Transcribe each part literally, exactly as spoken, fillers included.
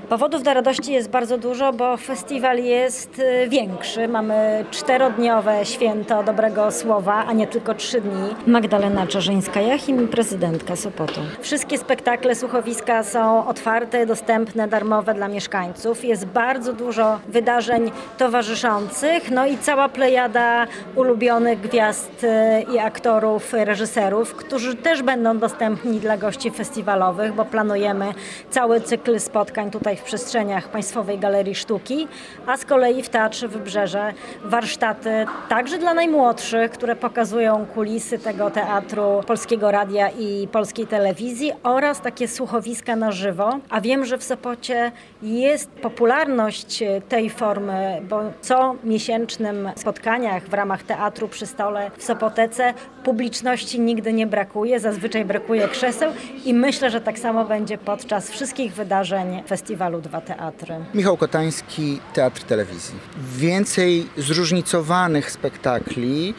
Powodów do radości jest bardzo dużo, bo festiwal jest y, większy. Mamy czterodniowe święto dobrego słowa, a nie tylko trzy dni. Magdalena Czarzyńska-Jachim, prezydentka Sopotu. Wszystkie spektakle, słuchowiska są otwarte, dostępne, darmowe dla mieszkańców. Jest bardzo dużo wydarzeń towarzyszących, no i cała plejada ulubionych gwiazd y, i aktorów, reżyserów, którzy też będą dostępni dla gości festiwalowych, bo planujemy cały cykl spotkań tutaj w przestrzeniach Państwowej Galerii Sztuki, a z kolei w Teatrze Wybrzeże warsztaty także dla najmłodszych, które pokazują kulisy tego teatru, Polskiego Radia i Polskiej Telewizji oraz takie słuchowiska na żywo. A wiem, że w Sopocie jest popularność tej formy, bo co miesięcznym spotkaniach w ramach Teatru przy Stole w Sopotece publiczności nigdy nie brakuje, zazwyczaj brakuje krzeseł i myślę, że tak samo będzie podczas wszystkich wydarzeń festiwalu Dwa Teatry. Michał Kotański, Teatr Telewizji. Więcej zróżnicowanych spektakli,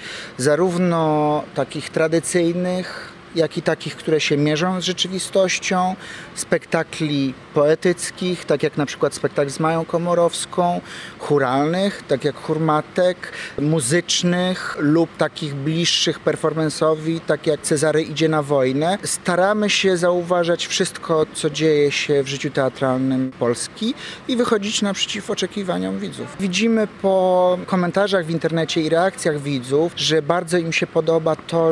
zarówno takich tradycyjnych, jak i takich, które się mierzą z rzeczywistością, spektakli poetyckich, tak jak na przykład spektakl z Mają Komorowską, chóralnych, tak jak Chór Matek, muzycznych lub takich bliższych performance'owi, tak jak Cezary idzie na wojnę. Staramy się zauważać wszystko, co dzieje się w życiu teatralnym Polski i wychodzić naprzeciw oczekiwaniom widzów. Widzimy po komentarzach w internecie i reakcjach widzów, że bardzo im się podoba to,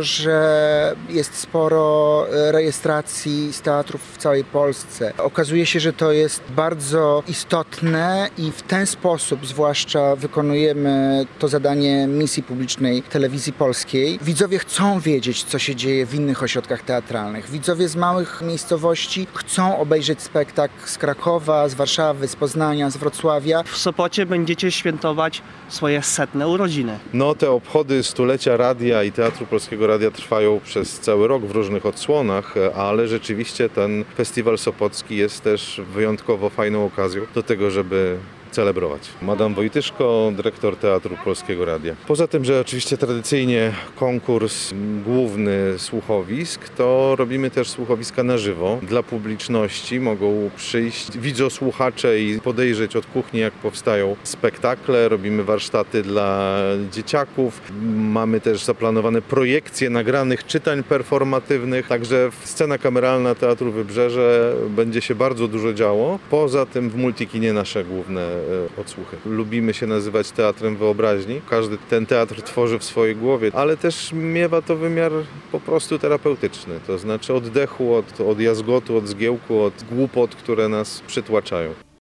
że jest sporo rejestracji z teatrów w całej Polsce. Okazuje się, że to jest bardzo istotne i w ten sposób zwłaszcza wykonujemy to zadanie misji publicznej Telewizji Polskiej. Widzowie chcą wiedzieć, co się dzieje w innych ośrodkach teatralnych. Widzowie z małych miejscowości chcą obejrzeć spektakl z Krakowa, z Warszawy, z Poznania, z Wrocławia. W Sopocie będziecie świętować swoje setne urodziny. No, te obchody stulecia radia i Teatru Polskiego Radia trwają przez cały rok w różnych odsłonach, ale rzeczywiście ten festiwal sopocki jest też wyjątkowo fajną okazją do tego, żeby celebrować. Madam Wojtyszko, dyrektor Teatru Polskiego Radia. Poza tym, że oczywiście tradycyjnie konkurs główny słuchowisk, to robimy też słuchowiska na żywo. Dla publiczności mogą przyjść widzosłuchacze i podejrzeć od kuchni, jak powstają spektakle. Robimy warsztaty dla dzieciaków. Mamy też zaplanowane projekcje nagranych czytań performatywnych. Także scena kameralna Teatru Wybrzeże będzie się bardzo dużo działo. Poza tym w Multikinie nasze główne odsłuchy. Lubimy się nazywać teatrem wyobraźni. Każdy ten teatr tworzy w swojej głowie, ale też miewa to wymiar po prostu terapeutyczny. To znaczy oddechu, od, od jazgotu, od zgiełku, od głupot, które nas przytłaczają.